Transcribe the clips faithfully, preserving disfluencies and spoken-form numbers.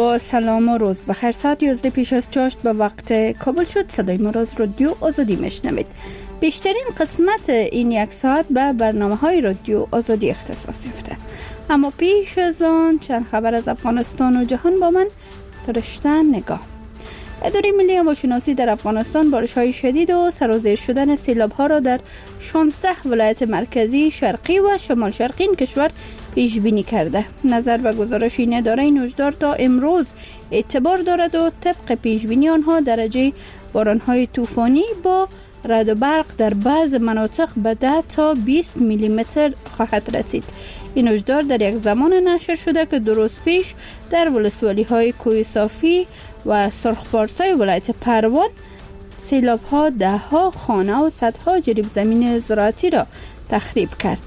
با سلام و روز بخیر. ساعت یازده پیش از چاشت به وقت کابل شد. صدای ما را از رادیو آزادی میشنوید. بیشترین قسمت این یک ساعت به برنامه های رادیو آزادی اختصاص یافته. اما پیش از آن چند خبر از افغانستان و جهان با من فرشته نگاه. اداره ملی هواشناسی در افغانستان بارش‌های شدید و سرازیر شدن سیلاب‌ها را در شانزده ولایت مرکزی، شرقی و شمال شرقی این کشور پیش بینی کرده. نظر به گزارش این اداره، این هشدار تا امروز اعتبار دارد و طبق پیش بینی آنها درجه باران‌های طوفانی با رعد و برق در بعض مناطق به ده تا بیست میلی متر خواهد رسید. این هشدار در یک زمان نشر شده که دو روز پیش در ولسوالی‌های کوه صافی و سرخپارسای ولایت پروان سیلاب‌ها ده‌ها خانه و صدها جریب زمین زراعتی را تخریب کرد.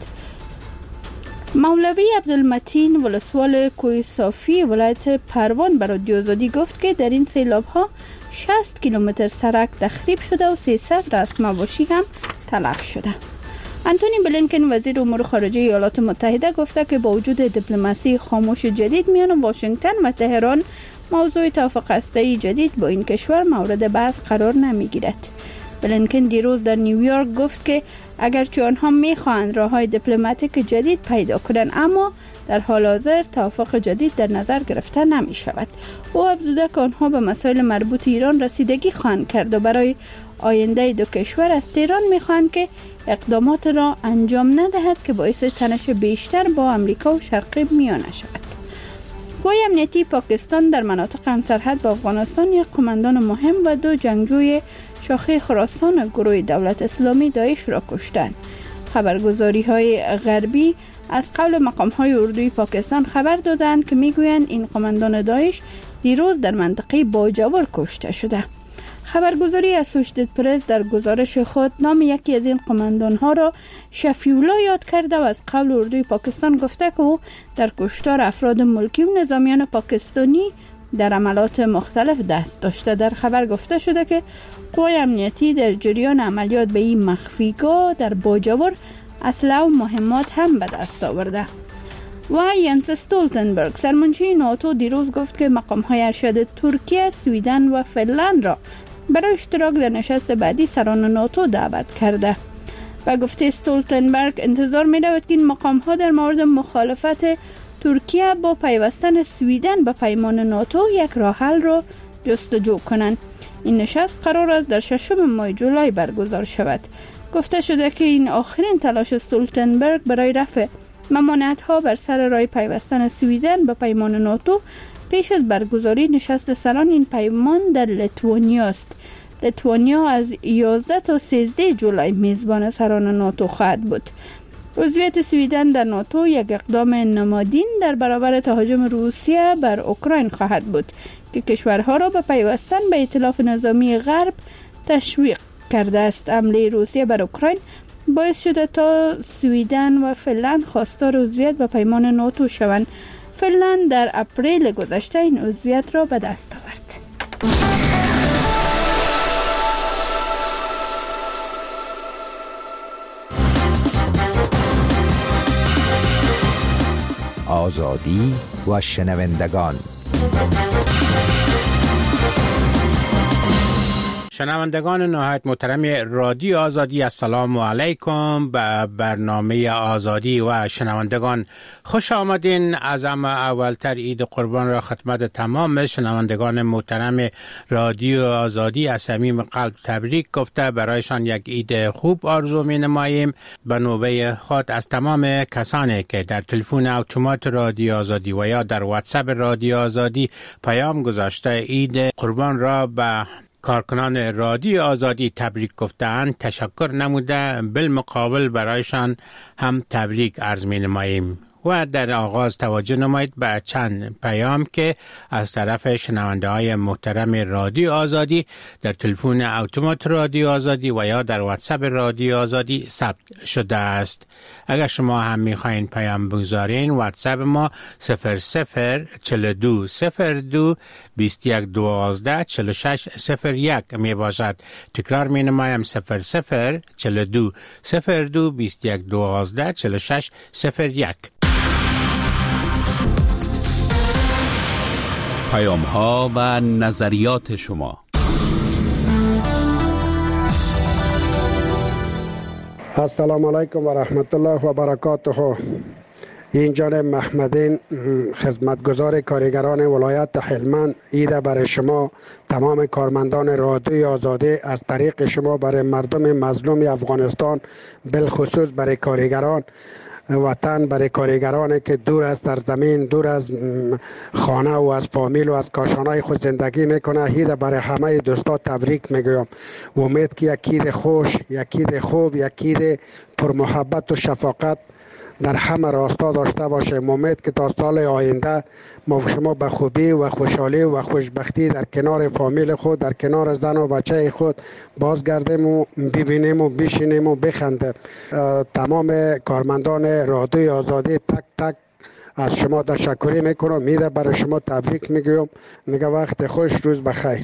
مولوی عبدالمتین ولسوال کوه صافی ولایت پروان به رادیو آزادی گفت که در این سیلاب‌ها شصت کیلومتر سرک تخریب شده و سیصد رأس مواشی هم تلف شده. انتونی بلینکن وزیر امور خارجه ایالات متحده گفته که با وجود دیپلماسی خاموش جدید میان واشنگتن و تهران، موضوع توافق هسته‌ای جدید با این کشور مورد بحث قرار نمیگیرد. بلینکن دیروز در نیویورک گفت که اگرچه آنها میخواهند راه‌های دیپلماتیک جدید پیدا کنند، اما در حال حاضر توافق جدید در نظر گرفته نمی شود. او افزوده که آنها به مسائل مربوط ایران رسیدگی خواهند کرد و برای آینده دو کشور از تهران میخواهند که اقدامات را انجام ندهد که باعث تنش بیشتر با امریکا و شرق میانه شود. قوای امنیتی پاکستان در مناطق همسرحد با افغانستان یک قماندان مهم و دو جنگجوی شاخه خراسان گروه دولت اسلامی داعش را کشتند. خبرگزاری های غربی از قول مقام های اردوی پاکستان خبر دادند که میگویند این قماندان داعش دیروز در منطقه باجور کشته شده. خبرگزاری اسوشیتد پرس در گزارش خود نام یکی از این قماندان ها را شفیولا یاد کرده و از قول اردوی پاکستان گفته که او در کشتار افراد ملکی و نظامیان پاکستانی در عملات مختلف دست داشته. در خبر گفته شده که قوای امنیتی در جریان عملیات به این مخفیگاه در باجور اسلحه و مهمات هم به دست آورده. و ینس استولتنبرگ سرمنشی ناتو دیروز گفت که مقام‌های ارشد ترکیه، سویدن و فنلند را برای اشتراک در نشست بعدی سران ناتو دعوت کرده. و گفته استولتنبرگ انتظار می‌رود که این مقام‌ها در مورد مخالفت ترکیه با پیوستن سویدن به پیمان ناتو یک راه حل را جستجو کنند. این نشست قرار است در ششم ماه جولای برگزار شود. گفته شده که این آخرین تلاش استولتنبرگ برای رفع ممانعت‌ها بر سر راه پیوستن سویدن به پیمان ناتو پیش از برگزاری نشست سران این پیمان در لیتوانیا است. لیتوانیا از یازده تا سیزده جولای میزبان سران ناتو خواهد بود. عضویت سویدن در ناتو یک اقدام نمادین در برابر تهاجم روسیه بر اوکراین خواهد بود که کشورها را به پیوستن به ائتلاف نظامی غرب تشویق کرده است. حمله روسیه بر اوکراین باعث شده تا سویدن و فنلند خواستار عضویت به پیمان ناتو شوند. فنلند در اپریل گذشته این عضویت را به دست آورد. آزادی و شنوندگان. شنوندگان نهایت محترم رادیو آزادی، السلام علیکم. به برنامه آزادی و شنوندگان خوش آمدین. از اما اولتر عید قربان را خدمت تمام شنوندگان محترم رادیو آزادی از صمیم قلب تبریک گفته برایشان یک عید خوب آرزو می نماییم. به نوبه خود از تمام کسانی که در تلفن اتومات رادیو آزادی و یا در واتساپ رادیو آزادی پیام گذاشته عید قربان را به کارکنان رادیو آزادی تبریک گفتند تشکر نموده، بالمقابل برایشان هم تبریک عرض می نماییم. و در آغاز توجه نمایید به چند پیام که از طرف شنونده های محترم رادیو آزادی در تلفن اتومات رادیو آزادی و یا در واتساپ رادیو آزادی ثبت شده است. اگر شما هم میخواین پیام بگذارین، واتساپ ما صفر صفر چهل و دو صفر دو بیست و یک دوازده چهل و شش صفر یک می باشد. تکرار می نمایم صفر صفر چهل و دو صفر دو بیست و یک دوازده چهل و شش صفر یک. پیام‌ها و نظریات شما. السلام علیکم و رحمت الله و برکاته. این جانب محمدین، خدمتگزار کارگران ولایت هلمند، ایده برای شما تمام کارمندان رادیوی آزادی از طریق شما برای مردم مظلوم افغانستان، بالخصوص برای کارگران وطن، برای کارگرانی که دور از سرزمین، دور از خانه و از فامیل و از کاشانهای خود زندگی میکنه، ایده برای همه دوستا تبریک میگویم. امید که یکید خوش، یکید خوب، یکید پر محبت و شفقت در همه راستا داشته باشه. امید که تا سال آینده ما شما به خوبی و خوشحالی و خوشبختی در کنار فامیل خود، در کنار زن و بچه خود بازگردیم و ببینیم و بشینیم و بخندیم. تمام کارمندان رادیوی آزادی تک تک از شما تشکر میکنم. میده برای شما تبریک میگویم. میگه وقت خوش، روز بخیر.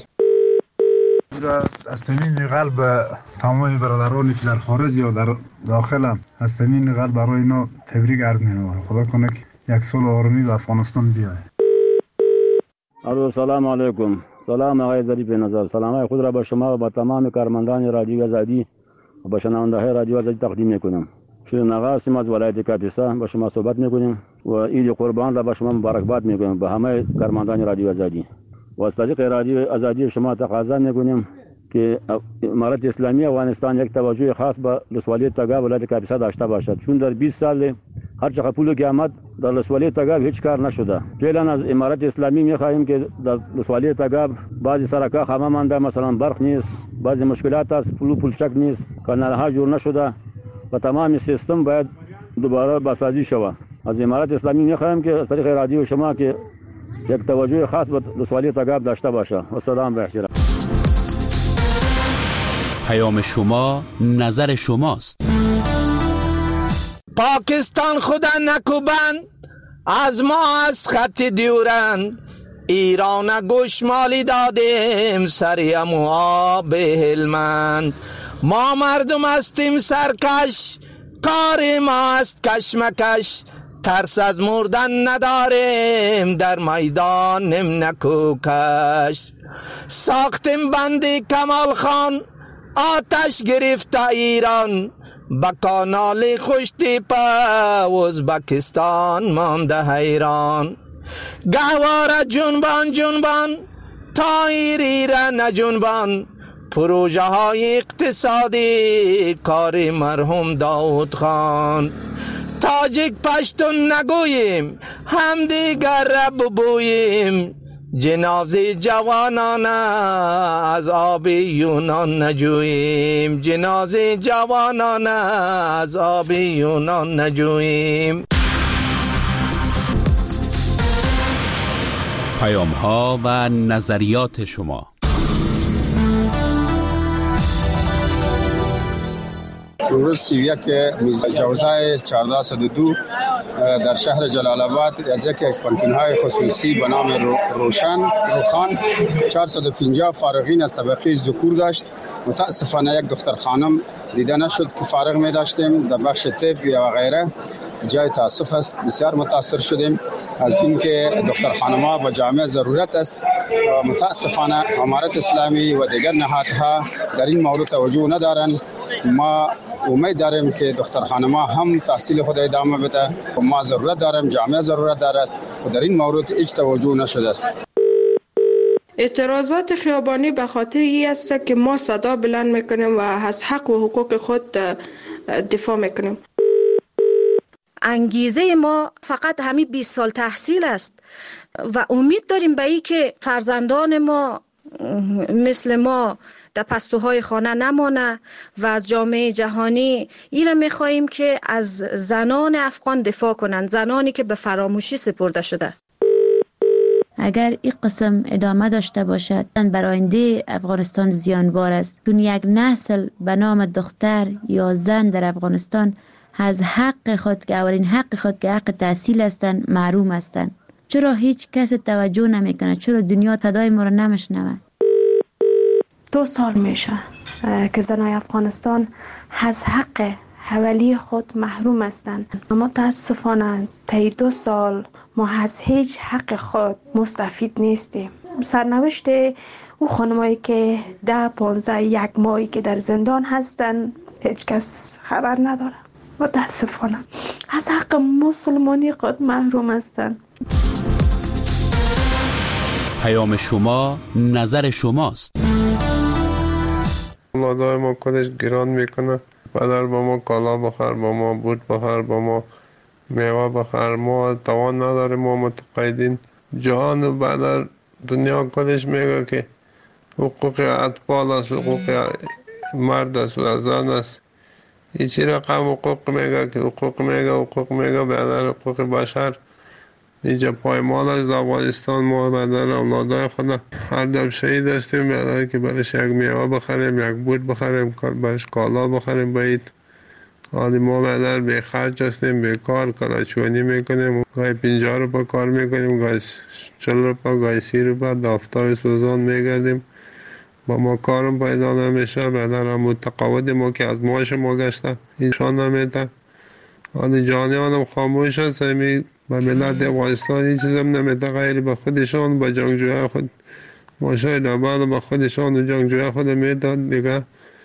از صمیم قلب تمام برادرانی که در خارج یا در داخل از صمیم قلب برای اینا تبریک عرض می‌نمایم. خدا کنه که یک سال آرامی به افغانستان بیاید. الو، سلام علیکم. سلام آقای ظریف نظر. سلام خود را به شما و به تمام کارمندان رادیو آزادی و به شنونده‌های رادیو آزادی تقدیم می‌کنم. شیرین آقا سیم از ولایت کاپیسا با شما صحبت می‌کنیم و عید قربان را به شما مبارکباد می‌گویم به همه کارمندان رادیو آزادی. و از طریق رادیو آزادی شما تقاضا می‌کنیم که امارت اسلامی افغانستان یک توجه خاص به ولسوالی تگاب ولایت کاپیسا داشته باشد، چون در بیست سال هر چقدر پول که آمد در ولسوالی تگاب هیچ کار نشده. فعلا از امارت اسلامی می‌خواهیم که در ولسوالی تگاب بعضی سرکا خامه مانده، مثلا برق نیست، بعضی مشکلات است، پول پولچک نیست، کانال‌ها جور نشده و تمام سیستم باید دوباره بسازی شود. از امارت اسلامی می‌خواهیم که از طریق رادیو شما که یک توجه خاص به ولسوالی تگاب داشته باشه. و سلام بخیر. پیام شما نظر شماست. پاکستان خدا نکوبند، از ما از خط دیورند، ایران گوشمالی دادیم سریم و آب هلمند. ما مردم هستیم سرکش، کار ما است کشمکش، ترس از مردن نداریم، در میدانیم نکوکش. ساختیم بندی کمال خان، آتش گرفت ایران، با کانال خوشتی پا ازبکستان مانده حیران. گهواره جنبان جنبان، تایری را نجنبان، پروژه های اقتصادی کار مرحوم داود خان. تاجیک پشتون نگوییم، هم دیگر را ببوییم، جنازه جوانان از آب یونان نجوییم، جنازه جوانان از آب یونان نجوییم. پیام ها و نظریات شما. امروز سی و یک جوزای چهارده صد و دو در شهر جلال آباد از یکی از پانتون‌های خصوصی به نام روشن روخان چهارصد و پنجاه فارغین از طبقه ذکور داشت. متاسفانه یک دختر خانم دیده نشد که فارغ می داشتیم در بخش طب و غیره. جای تاسف است، بسیار متاثر شدیم از اینکه دختر خانم‌ها با جامعه ضرورت است. متاسفانه امارت اسلامی و دیگر نهادها در این مورد توجه ندارند. ما امید داریم که دختر خانم‌ها هم تحصیل خود ادامه بده و ما ضرورت داریم، جامعه ضرورت دارد و در این مورد هیچ توجه نشده است. اعتراضات خیابانی به خاطر این است که ما صدا بلند میکنیم و از حق و حقوق خود دفاع میکنیم. انگیزه ما فقط همین بیست سال تحصیل است و امید داریم به این که فرزندان ما مثل ما در پستوهای خانه نمانه و از جامعه جهانی این را میخواییم که از زنان افغان دفاع کنند، زنانی که به فراموشی سپرده شده. اگر این قسم ادامه داشته باشد برای آینده افغانستان زیانبار است، چون یک نسل به نام دختر یا زن در افغانستان از حق خود که اولین حق خود که حق تحصیل هستند محروم هستند. چرا هیچ کس توجه نمیکنه؟ چرا دنیا صدای ما را نمیشنوه؟ دو سال میشه که زنای افغانستان از حق حوالی خود محروم هستند. اما متاسفانه طی دو سال ما از هیچ حق خود مستفید نیستیم. سرنوشت او خانمایی که ده پانزده یک ماهی که در زندان هستن هیچ کس خبر نداره. متاسفانه از حق مسلمانی خود محروم هستند. پیام شما نظر شماست. خدای ما خودش گران میکنه. بدر با ما کالا بخر، با ما بود بخر، با ما میوه بخر. ما توان نداریم، ما متقاعدین. جهان و بدر دنیا خودش میگه که حقوق اطفال است، حقوق مرد است و زن است. هیچی رقم حقوق میگه که حقوق میگه حقوق میگه بدر حقوق بشر اینجا پایمال از افغانستان. ما بدر اولادای خدا هر دم شهید هستیم بدر که برش یک میوه بخریم، یک بود بخریم، برش کالا بخریم باید. حالی ما بدر بی خرج هستیم، بی کار کلاچوانی میکنیم، گاهی پنجاه روپا کار میکنیم، گاهی چل روپا، گاهی سی روپا دفتر سوزان میگردیم. با ما کارم پیدا نمیشه. بدر هم متقاعد ما که از معاش ما گشته اینشان نمیده. حالی جانیانم خاموش هست. همی به ملت افغانستان این چیزم نمیده غیر به خودشان، به جنگجوی خود ماشای لبن به خودشان و جنگجوی خود میداد. دیگه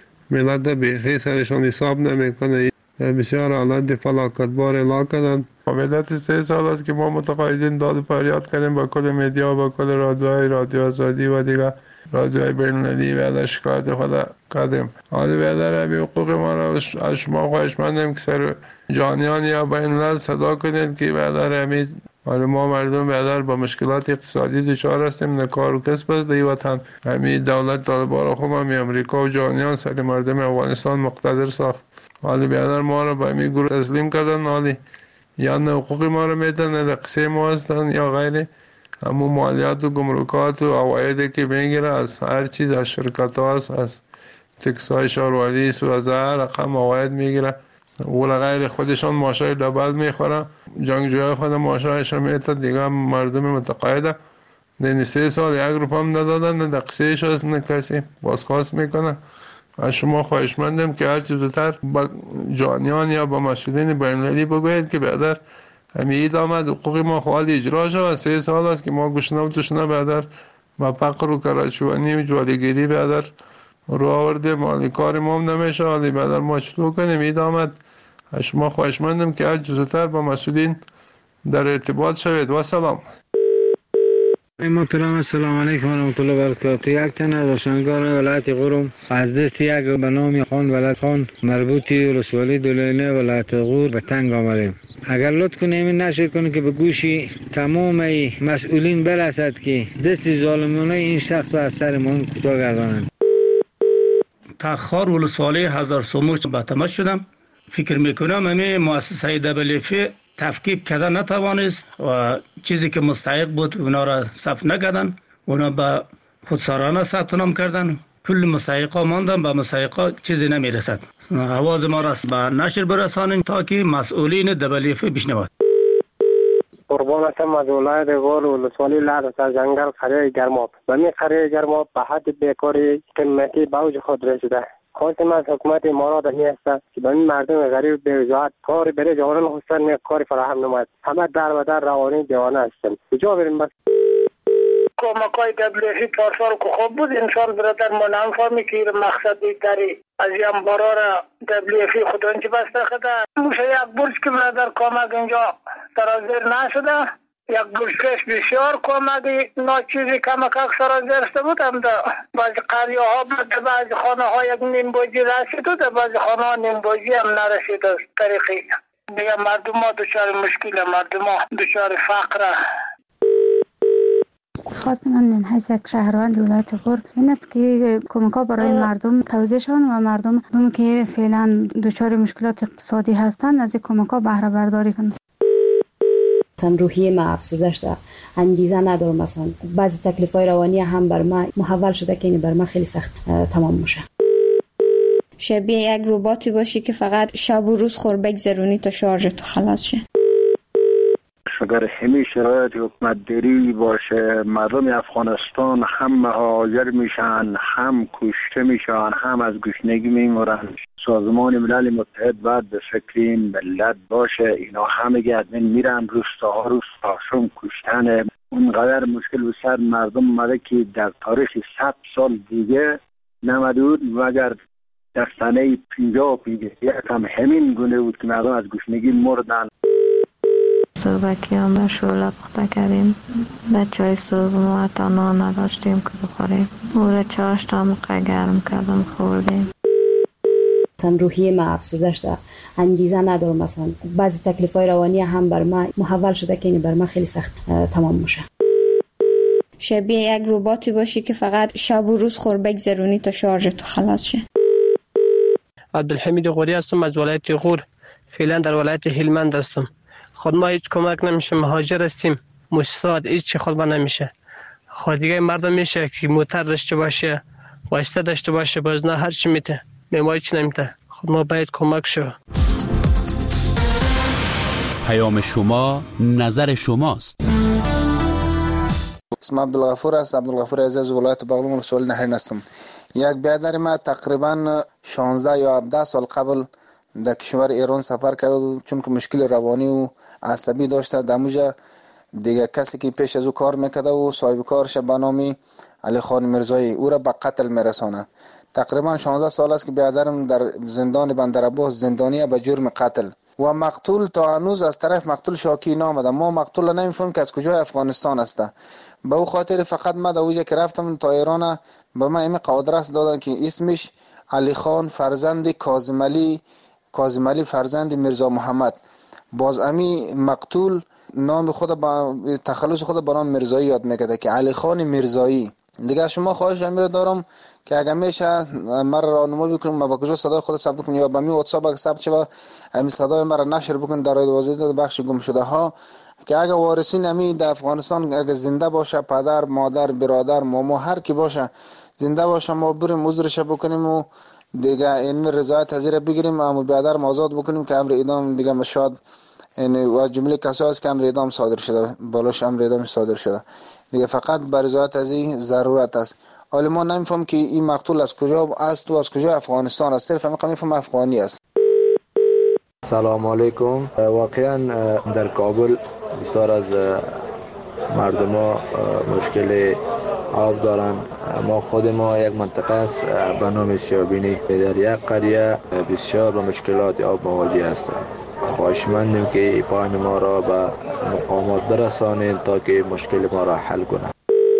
ملت بیخی سرشان حساب نمیکنه. بسیار حالت فلاکتبار اعلام کردن. مدت سه سال است که ما متقاعدین داد و فریاد کردیم با کل میدیا، با کل رادیوهای رادیو آزادی و دیگه رادیوهای بین‌المللی و شکایت خود کردیم. حالا بیادر همی حقوق ما را از شما خواهش مندیم که سر جانیان یا بین‌الملل صدا کنید که بیادر همی حالا ما مردم بیادر با مشکلات اقتصادی دچار هستیم، نه کار و کسب است در وطن. همی دولت طالبان خوب همی امریکا و جانیان سر مردم افغانستان مقتدر ساخت. حالی بیادر ما را به همی گروه تسلیم کردن. حالی یا نه حقوق ما را میدن نه قصه ما هستن یا غیره. همون مالیات و گمرکات و عوایدی که میگیره از هر چیز، از شرکت ها است، از تکس های شهروردی است و از هر رقم عواید میگیره. و غیر خودشان ماشای دبل میخوره. جنگجوی خود ماشایش میتد. دیگه مردم متقاعده نه سه سال یک روپا هم ندادن، نه دقیقش هست، نه کسی بازخواست میکنه. از شما خواهش مندم که هر چیز زودتر با جانیان یا با مسئولین بین‌المللی بگوید که بیادر همی اید آمد حقوق ما خواهد اجرا شد. سه سال است که ما گشنه و تشنه بیادر ما فقر و کراچوانی و جوالگیری بیادر رو آورده. مالی کار ما هم نمیشه. حالی بیادر ما چطور کنیم؟ اید آمد. شما خواهش مندم که هر جزتر با مسئولین در ارتباط شوید. و سلام. محترم السلام علیکم و رحمت الله و برکاته. یک تن روشنگار ولایت غورم از دست یک به نام خان ولد خان مربوطی ولسوالی دولینه ولایت غور به تنگ آمدیم. اگر لطف کنیم این نشر کنیم که به گوشی تمام مسئولین برسد که دست ظالمانه این شخص از سر ما کوتاه گردانند. تخار ولسوالی هزار سوموش به تماس شدم. فکر میکنم همه مؤسسه دبلیفی تفکیک کرده نتوانست و چیزی که مستحق بود اونا را ثبت نکردن. اونا به خودسرانه ثبت نام کردن. کل مستحقا ماندن، به مستحقا چیزی نمیرسد. آواز ما را به نشر برسانید تا که مسئولین دبلیفی بشنوند. قربانتم از ولایت غور ولسوالی لعد از جنگل قریه گرماب. و می قریه گرماب به حد بیکاری قیمتی به اوج خود رسیده. خواستم از حکومت امارات می است که به این مردم غریب بی‌وجاهت کاری برای جوانان خواستن می کاری فراهم نماید. همه در و در روانی دیوانه هستند. کجا بریم بس؟ کمکای دبلیفی پارسال که خوب بود انسان برادر ما نمی‌فهمی که مقصد دیگری از این بارا را دبلیفی خودانچه بسته خدا. موشه یک برج که برادر کمک اینجا سرازیر نشده. یک برشکش بسیار کمکی ناچیزی کمک اکثر از درسته بود هم دا بعضی قریه ها بود، بعضی خانه ها یک نیم بوجی رسید و بعضی خانه ها نیم بوجی هم نرسید از طریقی دیگه. مردم ها دچار مشکل، مردم ها دچار فقره. خواست من من حیث یک شهروند ولایت غور این است که کمک ها برای مردم توزیع شوند و مردم هم که فعلا دچار مشکلات اقتصادی هستند از این کمک ها بهره برداری کنند. مثلا روحیه ما افسرده شده، انگیزه ندارم، مثلا بعضی تکلیف‌های روانی هم بر ما محول شده که این بر ما خیلی سخت تمام میشه. شبیه یک رباتی باشی که فقط شب و روز خور بگذرونی تا شارژت خلاص شه. اگر همین شرایط حکومت داری باشه مردم افغانستان هم مهاجر میشن، هم کشته میشن، هم از گشنگی میمرن. سازمان ملل متحد باید به فکر این ملت باشه. اینا همه ادمین میرن روستاها روستاشون کشتن. اونقدر مشکل به سر مردم اومده که در تاریخ صد سال دیگه نمده بود مگر در سنه پینجاه و پینجاه یک هم همین گونه بود که مردم از گشنگی مردن. صبحکی هم به شعله پخته کردیم. به چای صبح ما حتی نان نداشتیم که بخوریم. او را چاشت هم گرم کردم خوردیم. مثلا روحیه ما افسرده شده، انگیزه ندارم. مثلا بعضی تکلیف‌های روانی هم بر ما محول شده که این بر ما خیلی سخت تمام میشه. شبیه یک رباتی باشی که فقط شب و روز خور بگذرونی تا شارژت خلاص شه. عبدالحمید غوری هستم از ولایت غور. فعلا در ولایت هلمند هستم. خود ما هیچ کمک نمیشه، مهاجر هستیم. مستعد هیچ چی خود ما نمیشه. خود دیگه مردم میشه که موتر داشته باشه، واسطه داشته باشه، باز نه هر چی میته. ما هیچ نمیته. خود ما باید کمک شو. پیام شما نظر شماست. اسم عبدالغفور است. عبدالغفور عزیز ولایت بغلان ولسوالی نهرین هستم. یک برادر ما تقریبا شانزده یا هفده سال قبل در کشور ایران سفر کرد، چون که مشکل روانی و عصبی داشته. دموجا دیگه کسی که پیش از او کار میکرده و صاحب کارش به نام علی خان میرزایی او را به قتل میرسانه. تقریبا شانزده سال است که برادرم در زندان بندرعباس زندانی به جرم قتل و مقتول تا هنوز از طرف مقتول شاکی نامده. ما مقتول نمیفهمیم که از کجای افغانستان است. به او خاطر فقط ما در اوجه که رفتم تا ایران به ما این قادرس دادن که اسمش علی خان فرزند کاظم علی کاظم علی فرزند میرزا محمد. باز امی مقتول نام خود با تخلص خود به نام میرزایی یاد میکرده که علی خان میرزایی. دیگه شما خواهش امیر دارم که اگر میشه مرا راهنمایی بکنید ما با کجا صدای خود ثبت کنیم یا با می واتساپ اگه ثبت شه همین صدای مرا نشر بکنید در دوازده بخش گم شده ها، که اگر وارثین امی در افغانستان اگر زنده باشه، پدر مادر برادر ماما هر کی باشه زنده باشه، ما بریم عذرش بکنیم و دیگه این رضایت حاضر بگیریم اما برادر آزاد بکنیم که امر اعدام دیگه مشاد یعنی و جمله کسایی است که امر اعدام صادر شده بالاش امر اعدام صادر شده دیگه فقط بر رضایت از این ضرورت است. حالا ما نمیفهم که این مقتول از کجا است و از کجا افغانستان است، صرف همین میفهم افغانی است. سلام علیکم. واقعا در کابل بسیار از مردم ها مشکل آب دارن. ما خود ما یک منطقه است به نام سیابینی در یک قریه بسیار با مشکلات آب مواجه هستند. خواهشمندیم که پایان ما را به مقامات برسانید تا که مشکل ما را حل کنند.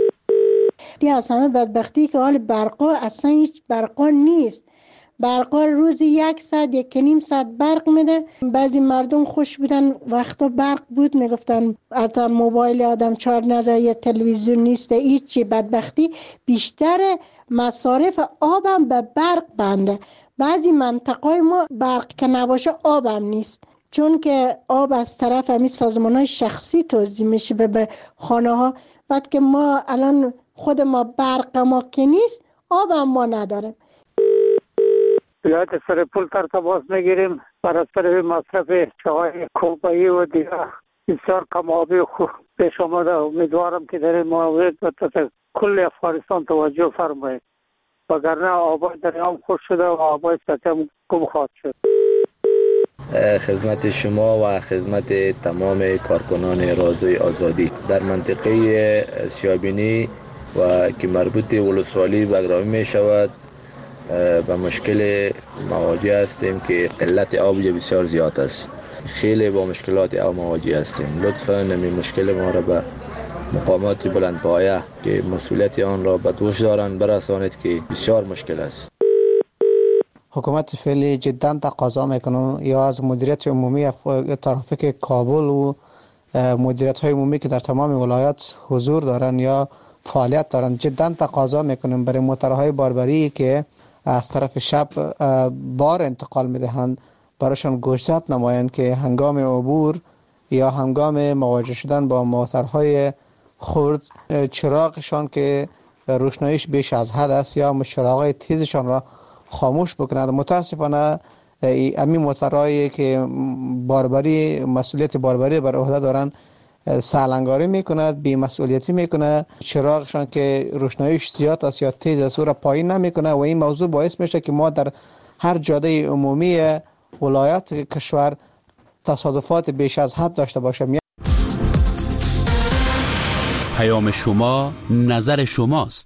بیا از همه بدبختی که حال برقا اصلا هیچ برقا نیست. برقا روزی یک ساعت یک نیم ساعت برق میده. بعضی مردم خوش بودن وقتا برق بود میگفتن حتی موبایل آدم چارج نزد یا تلویزیون نیست هیچی. بدبختی بیشتر مصارف آبم به برق بنده. بعضی منطقه ما برق که نباشه آبم نیست، چون که آب از طرف همین سازمان‌های شخصی توزیع میشه به خانه ها. بعد که ما الان خود ما برق ما که نیست آب ما نداریم. ولایت سرپل تر تماس میگیریم بر اثر مصرف چای کوبایی و دیگه بسیار کم آبی خوب پیش آمده. امیدوارم که در این مورد به کل افغانستان توجه فرمایید وگرنه آبای دریام خوش شده و آبای سطح گم خواهد شد. خدمت شما و خدمت تمام کارکنان رادیوی آزادی در منطقه سیابینی و که مربوط ولسوالی بگرامی می شود به مشکل مواجه هستیم که قلت آب بسیار زیاد است. خیلی با مشکلات آب مواجه هستیم. لطفاً این مشکل ما را به مقامات بلندپایه که مسئولیت آن را به دوش دارند برسانید که بسیار مشکل است. حکومت فعلی جدا تقاضا میکنه یا از مدیریت عمومی ترافیک کابل و مدیریت های عمومی که در تمام ولایات حضور دارن یا فعالیت دارن جدا تقاضا میکنیم برای موترهای باربری که از طرف شب بار انتقال میدهند برایشان گوشزد نمایند که هنگام عبور یا هنگام مواجه شدن با موترهای خرد چراغشان که روشناییش بیش از حد است یا چراغهای تیزشان را خاموش بکنند. متاسفانه امی موترهایی که باربری مسئولیت باربری بر عهده دارند سالنگاری میکند، بی مسئولیتی میکنه، چراغشان که روشناییش زیاد است یا تیز است او را پایین نمیکنه و این موضوع باعث میشه که ما در هر جاده عمومی ولایت کشور تصادفات بیش از حد داشته باشه. پیام شما نظر شماست.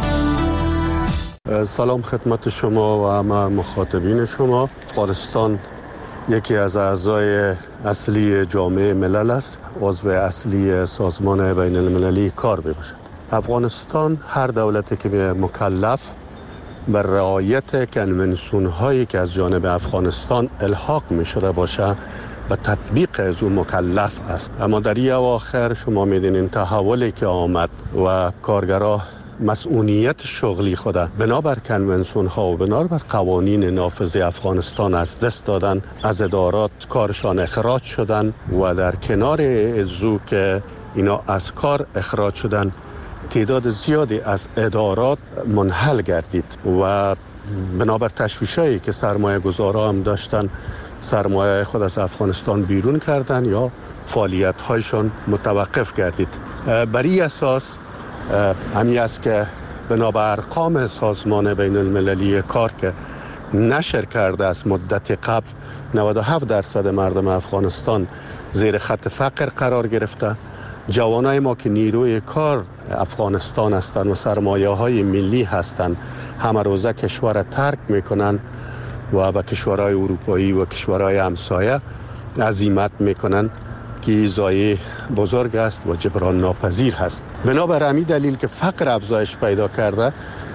سلام خدمت شما و همه مخاطبین شما. افغانستان یکی از اعضای اصلی جامعه ملل است، عضو اصلی سازمان بین المللی کار میباشد. افغانستان هر دولتی که مکلف بر رعایت کنونسیون هایی که از جانب افغانستان الحاق می شده باشه و تطبیق از اون مکلف است. اما در این اواخر شما میدونین تحولی که آمد و کارگرها مسئولیت شغلی خود بنابر کنونسیون ها و بنابر قوانین نافذ افغانستان از دست دادن، از ادارات کارشان اخراج شدن و در کنار ازو که اینا از کار اخراج شدن تعداد زیادی از ادارات منحل گردید و بنابر تشویشایی که سرمایه گذارا هم داشتن سرمایه خود از افغانستان بیرون کردن یا فعالیت هایشان متوقف گردید. بر این اساس همین است که بنابر ارقام سازمان بین المللی کار که نشر کرده از مدت قبل نود و هفت درصد مردم افغانستان زیر خط فقر قرار گرفته. جوانای ما که نیروی کار افغانستان هستند و سرمایه های ملی هستند همه روزه کشور را ترک میکنن و به کشورهای اروپایی و کشورهای همسایه عزیمت میکنن که ضایعه بزرگ است و جبران ناپذیر هست. بنابر همین دلیل که فقر افزایش پیدا کرده،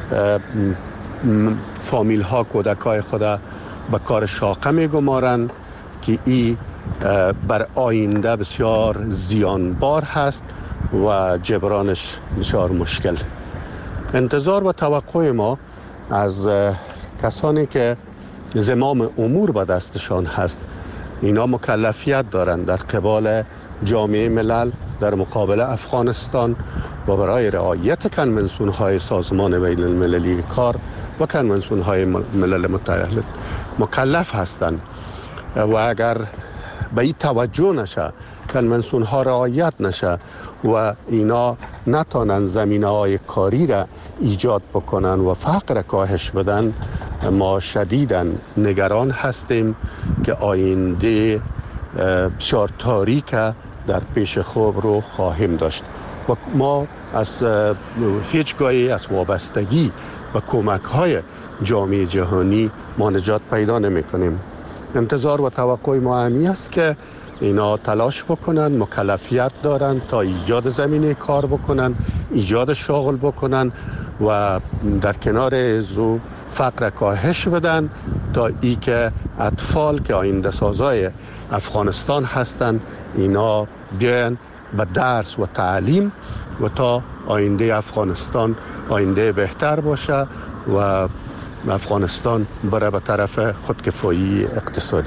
فامیل ها کودک های خود به کار شاقه میگمارند که این بر آینده بسیار زیانبار هست و جبرانش بسیار مشکل. انتظار و توقع ما از کسانی که زمام امور به دستشان هست، اینا مکلفیت دارند در قبال جامعه ملل در مقابل افغانستان و برای رعایت کنونسیون های سازمان بین المللی کار و کنونسیون های ملل متحد مکلف هستند و اگر به این توجه نشه، کنونسیون ها رعایت نشه و اینا نتانن زمینه های کاری را ایجاد بکنن و فقر کاهش بدن، ما شدیداً نگران هستیم که آینده بسیار تاریک در پیش خود رو خواهیم داشت و ما از هیچگاهی از وابستگی و کمک های جامعه جهانی ما نجات پیدا نمی کنیم. انتظار و توقع ما همی است که اینا تلاش بکنن، مکلفیت دارن تا ایجاد زمینه کار بکنن، ایجاد شغل بکنن و در کنار ازو فقر کاهش بدن تا ای که اطفال که آینده سازای افغانستان هستن اینا بیان به درس و تعلیم و تا آینده افغانستان آینده بهتر باشه و افغانستان بره به طرف خودکفایی اقتصادی.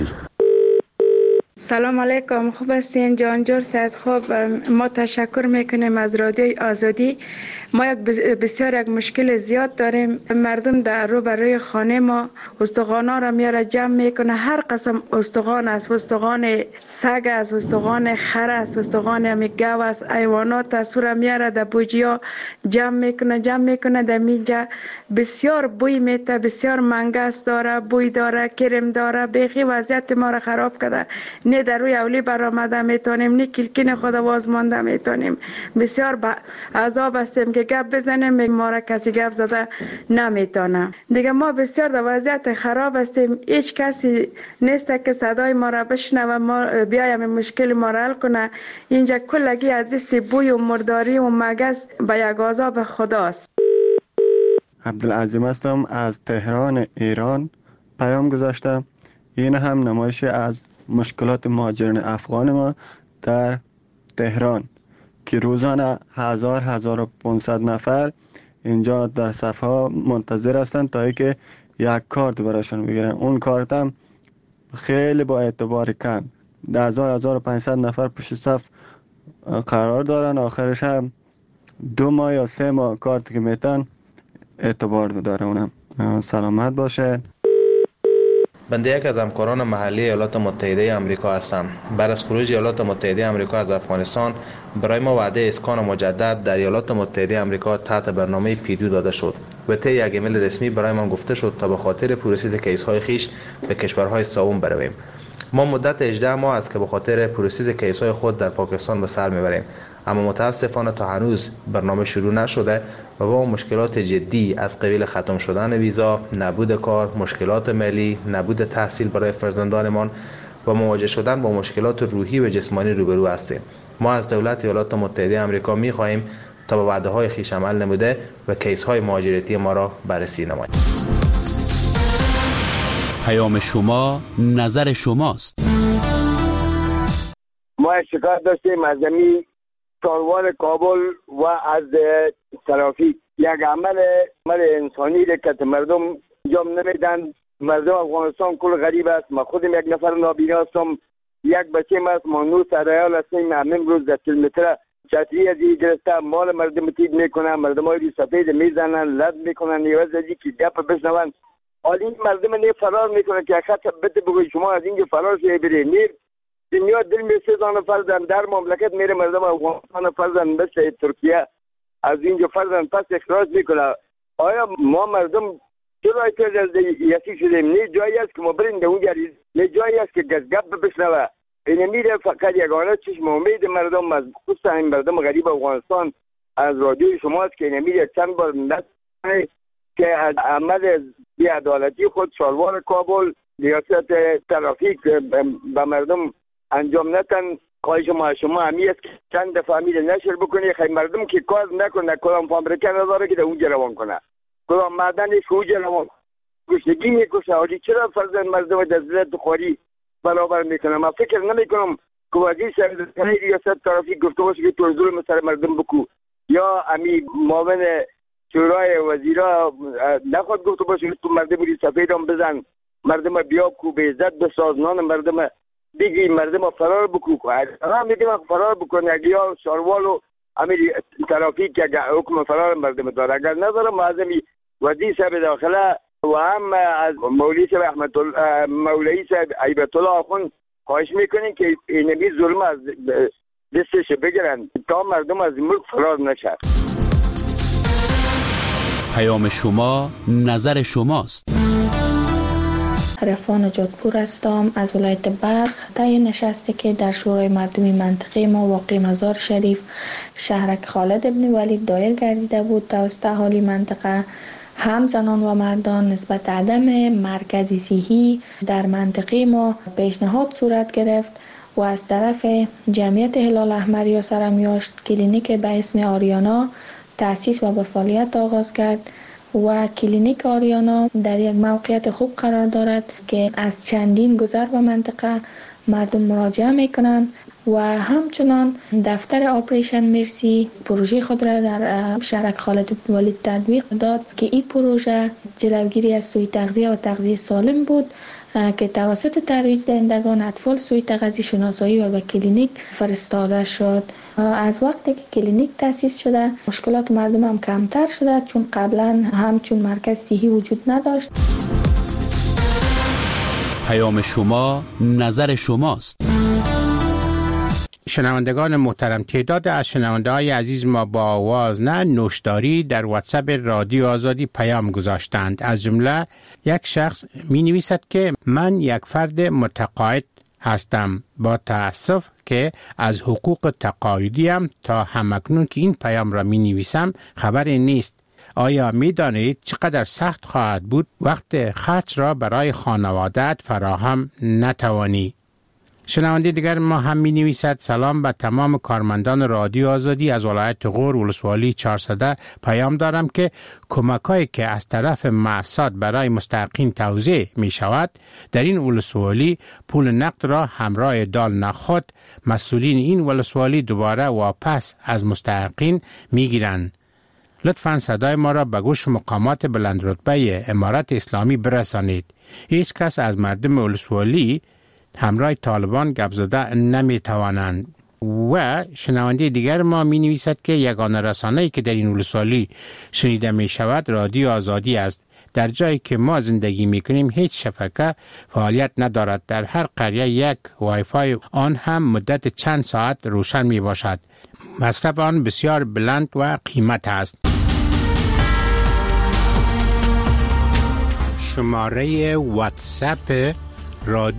سلام علیکم، خوب هستین جانجور سید؟ خوب، ما تشکر میکنیم از رادیوی آزادی. ما یک بسیار یک مشکل زیاد داریم. مردم در رو برای خانه ما استخوانا را میاره جمع میکنه، هر قسم استخوان است، استخوان سگ است، استخوان خر است، استخوان همی گاو است، حیوانات است، را میاره در بوجیا جمع میکنه جمع میکنه در اینجا بسیار بوی میته، بسیار منگس داره، بوی داره، کرم داره، بیخی وضعیت ما را خراب کرده. نه در روی اولی برآمده میتونیم، نه کلکین خود واز مانده میتونیم. بسیار با عذاب هستیم که گپ بزنیم، ما را کسی گپ زده نمیتونه. دیگه ما بسیار در وضعیت خراب هستیم، هیچ کسی نیست که صدای ما را بشنوه و ما بیایم مشکل ما را حل کنه. اینجا کلگی از دست بوی و مرداری و مگس به یک عذاب خداست. عبدالعظیم هستم از تهران ایران. پیام گذاشتم. این هم نمایش از مشکلات مهاجران افغان ما در تهران که روزانه هزار هزار و پانصد نفر اینجا در صفها منتظر هستند تا اینکه یک کارت براشون بگیرن. اون کارت هم خیلی با اعتبار کم، ده هزار هزار و پانصد نفر پشت صف قرار دارن. آخرش هم دو ماه یا سه ماه کارت که میتن اعتبار داره. اونم سلامت باشه. بنده یک از همکاران محلی ایالات متحده آمریکا هستم. بعد از خروج ایالات متحده آمریکا از افغانستان برای ما وعده اسکان مجدد در ایالات متحده آمریکا تحت برنامه پیدو داده شد و طی یک ایمیل رسمی برای ما گفته شد تا به خاطر پروسس کیس های خیش به کشورهای سوم برویم. ما مدت هجده ماه است که به خاطر پروسس کیس های خود در پاکستان به سر میبریم، اما متاسفانه تا هنوز برنامه شروع نشده و با مشکلات جدی از قبیل ختم شدن ویزا، نبود کار، مشکلات مالی، نبود تحصیل برای فرزندانمان و مواجه شدن با مشکلات روحی و جسمانی روبرو هستیم. ما از دولت ایالات متحده آمریکا می خواهیم تا به وعده های خویش عمل نموده و کیس های مهاجرتی ما را بررسی نماید. پیام شما نظر شماست. ما شکایت داشتیم از زمین کاروان کابل و از ترافیک. یک عمل عمل انسانی را که مردم انجام نمیدن. مردم افغانستان کل غریب است. ما خودم یک نفر نابینا هستم، یک بچه است، ما نو سرایال هستیم. همین روز در کیلومتر چتری از این گرفته مال مردم تید میکنن، مردم های سفید میزنن، لد میکنن، نیوز ازی که گپ بشنون. حالی مردم نه فرار میکنن که خط بده بگوی شما از اینجا فرار شده برید. نیر دنیا دل می سیزان فرزن در مملکت میره مردم افغانستان فرزن مثل ترکیه از اینجا فرزن پس اخراج میکنه. آیا ما مردم چرا ایتاز از یسی شدیم؟ نه جایی است که ما برین در اونجا، نه جایی است که گزگب بشنوه. این میره فقط یگانه چشم امید مردم از خصوصا این مردم غریب افغانستان از رادیوی شماست که این میره چند بار نکنه که از عمل بی‌عدالتی خود شالوار کابل ریاست ترافیک به مردم انجام نتن. خواهش ما شما همی است که چند دفعه میره نشر بکنی خیلی مردم که کار نکنه، کدام فابریکه نداره که در اونجا روان کنه، کدام معدنش که اونجا روان گشنگی میکشه. حالی چرا فرزند مردم در ذلت خواری برابر میکنه؟ من فکر نمیکنم که وزیر شهرداری ریاست ترافیک گفته باشه که تو ظلم سر مردم بکو، یا امی معاون شورای وزیرا نخواد گفته باشه تو مردم ری سفیدم بزن، مردم بیا کو به عزت بساز، نان مردم دیگه مردم فرار بکو. هم میگه فرار بکنه اگه یا شاروال و امیر ترافیک که حکم فرار مردم داره، اگر نداره معظمی وزیر صاحب داخله و هم از مولوی صاحب احمد الله مولوی صاحب ایبت الله آخوند خواهش میکنین که اینمی ظلم از دستش بگیرن تا مردم از ملک فرار نشه. پیام شما نظر شماست. رفان جادپور هستم از ولایت بلخ. طی نشستی که در شورای مردمی منطقه ما واقع مزار شریف شهرک خالد ابن ولید دایر گردیده بود توسط اهالی منطقه، هم زنان و مردان نسبت عدم مرکزی صحی در منطقه ما پیشنهاد صورت گرفت و از طرف جمعیت هلال احمر یا سرمیاشت کلینیک به اسم آریانا تأسیس و به فعالیت آغاز کرد و کلینیک آریانا در یک موقعیت خوب قرار دارد که از چندین گذر به منطقه مردم مراجعه میکنند و همچنان دفتر آپریشن مرسی پروژه خود را در شهرک خالد بن ولید تطبیق داد که این پروژه جلوگیری از سوء تغذیه و تغذیه سالم بود که توسط ترویج دهندگان اطفال سوی تغذیه شناسایی و به کلینیک فرستاده شد. از وقتی که کلینیک تأسیس شده مشکلات مردم هم کمتر شده، چون قبلا همچون مرکز صحی وجود نداشت. پیام شما نظر شماست. شنوندگان محترم، تعداد از شنونده های عزیز ما با آواز نه نوشداری در واتساپ رادیو آزادی پیام گذاشتند. از جمله یک شخص می نویسد که من یک فرد متقاعد هستم، با تأسف که از حقوق تقاعدیم تا همکنون که این پیام را می نویسم خبری نیست. آیا می دانید چقدر سخت خواهد بود وقت خرج را برای خانواده‌ات فراهم نتوانی؟ شنونده دیگر ما هم می نویسد سلام به تمام کارمندان رادیو آزادی از ولایت غور ولسوالی چهارصد. پیام دارم که کمک‌هایی که از طرف مؤسسات برای مستحقین توزیع می شود در این ولسوالی پول نقد را همراه دال نخود مسئولین این ولسوالی دوباره واپس از مستحقین می گیرند. لطفاً صدای ما را به گوش مقامات بلند رتبه امارت اسلامی برسانید. هیچ کس از مردم ولسوالی همراه طالبان گپ زده نمی توانند. و شنونده دیگر ما می نویسد که یگانه رسانه‌ای که در این ولسوالی شنیده می شود رادیو آزادی است. در جایی که ما زندگی میکنیم هیچ شبکه فعالیت ندارد. در هر قریه یک وای فای آن هم مدت چند ساعت روشن می باشد. مصرف آن بسیار بلند و قیمت است. شماره واتساپ رادیو